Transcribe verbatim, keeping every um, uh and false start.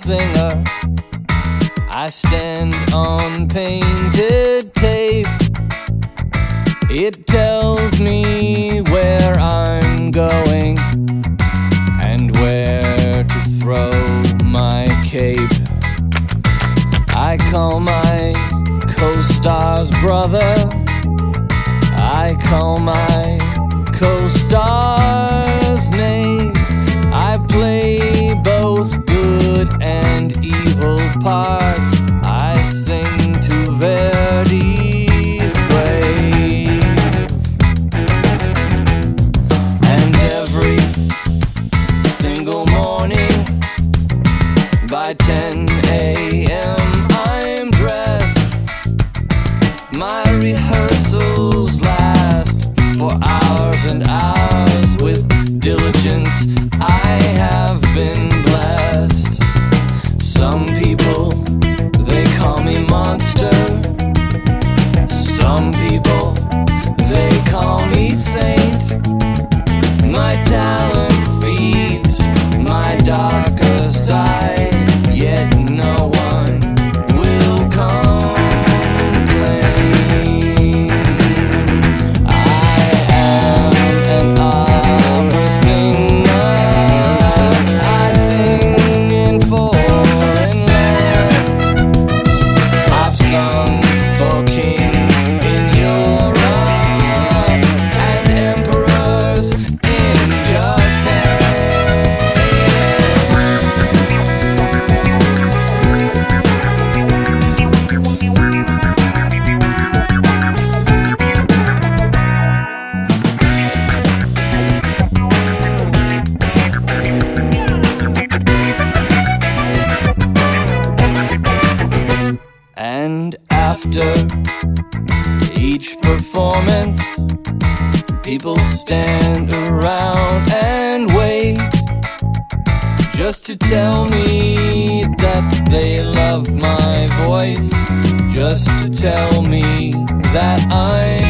singer. I stand on painted tape. It tells me where I'm going and where to throw my cape. I call my co-star's brother. I call my co-star's name. I play both good and evil parts. I sing to Verdi's grave. And every single morning by ten a.m. I'm dressed. My rehearsals last for hours and hours. With diligence I have been blessed. Some people, they call me monster. Some people, they call me saint. My talent feeds my darker side, yet no one will complain. I am an opera singer. I sing in foreign lands. I've sung for kings in Europe and emperors in Japan. And after each performance, people stand around and wait, just to tell me that they love my voice, just to tell me that I'm